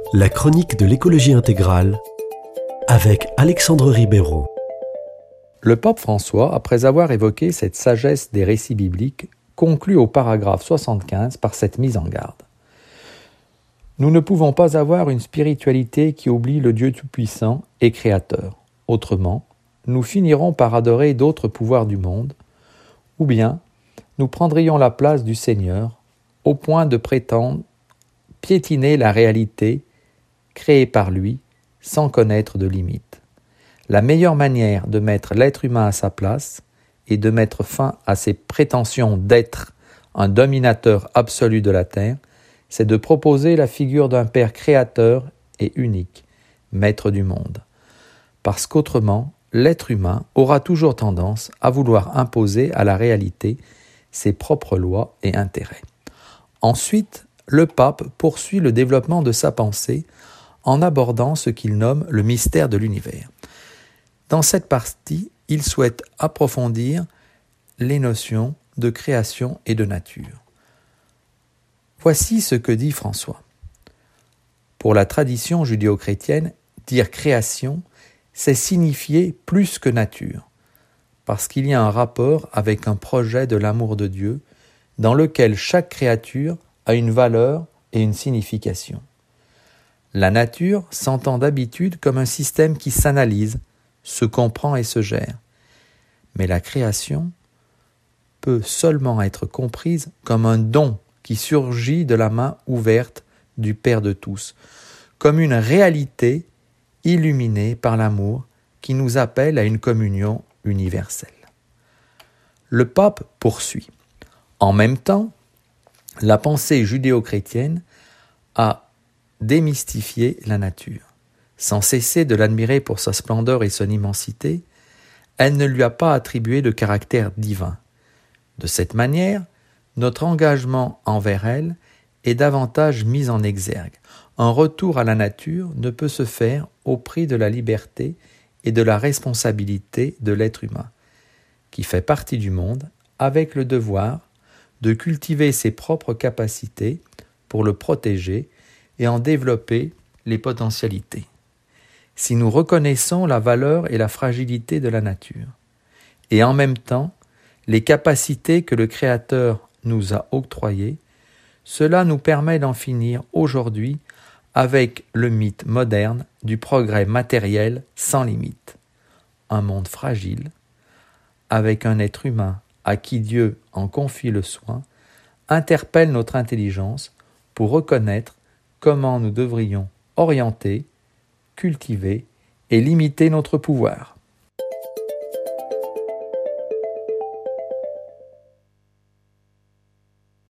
La chronique de l'écologie intégrale avec Alexandre Ribeiro. Le pape François, après avoir évoqué cette sagesse des récits bibliques, conclut au paragraphe 75 par cette mise en garde. Nous ne pouvons pas avoir une spiritualité qui oublie le Dieu Tout-Puissant et Créateur. Autrement, nous finirons par adorer d'autres pouvoirs du monde, ou bien nous prendrions la place du Seigneur au point de prétendre piétiner la réalité créée par lui sans connaître de limites. La meilleure manière de mettre l'être humain à sa place et de mettre fin à ses prétentions d'être un dominateur absolu de la terre, c'est de proposer la figure d'un Père créateur et unique, maître du monde. Parce qu'autrement, l'être humain aura toujours tendance à vouloir imposer à la réalité ses propres lois et intérêts. Ensuite, le pape poursuit le développement de sa pensée en abordant ce qu'il nomme le mystère de l'univers. Dans cette partie, il souhaite approfondir les notions de création et de nature. Voici ce que dit François. Pour la tradition judéo-chrétienne, dire création, c'est signifier plus que nature, parce qu'il y a un rapport avec un projet de l'amour de Dieu, dans lequel chaque créature a une valeur et une signification. La nature s'entend d'habitude comme un système qui s'analyse, se comprend et se gère. Mais la création peut seulement être comprise comme un don qui surgit de la main ouverte du Père de tous, comme une réalité illuminée par l'amour qui nous appelle à une communion universelle. Le pape poursuit. En même temps, la pensée judéo-chrétienne a démystifié la nature. Sans cesser de l'admirer pour sa splendeur et son immensité, elle ne lui a pas attribué de caractère divin. De cette manière, notre engagement envers elle est davantage mis en exergue. Un retour à la nature ne peut se faire au prix de la liberté et de la responsabilité de l'être humain, qui fait partie du monde avec le devoir de cultiver ses propres capacités pour le protéger et en développer les potentialités. Si nous reconnaissons la valeur et la fragilité de la nature, et en même temps les capacités que le Créateur nous a octroyées, cela nous permet d'en finir aujourd'hui avec le mythe moderne du progrès matériel sans limite. Un monde fragile, avec un être humain à qui Dieu en confie le soin, interpelle notre intelligence pour reconnaître comment nous devrions orienter, cultiver et limiter notre pouvoir.